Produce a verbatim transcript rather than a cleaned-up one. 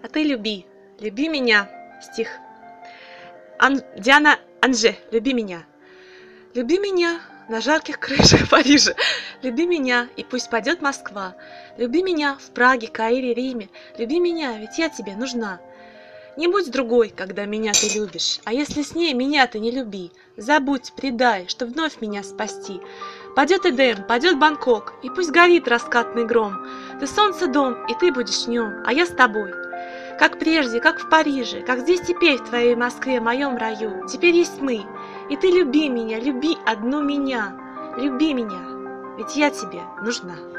А ты люби, люби меня. Стих. Ан... Диана Анже, люби меня. Люби меня на жарких крышах Парижа. Люби меня, и пусть падет Москва. Люби меня в Праге, Каире, Риме. Люби меня, ведь я тебе нужна. Не будь другой, когда меня ты любишь, а если с ней меня ты не люби, забудь, предай, чтоб вновь меня спасти. Падет Эдем, падет Бангкок, и пусть горит раскатный гром. Ты солнце дом, и ты будешь в нем, а я с тобой. Как прежде, как в Париже, как здесь теперь в твоей Москве, моем раю, теперь есть мы. И ты люби меня, люби одну меня, люби меня, ведь я тебе нужна.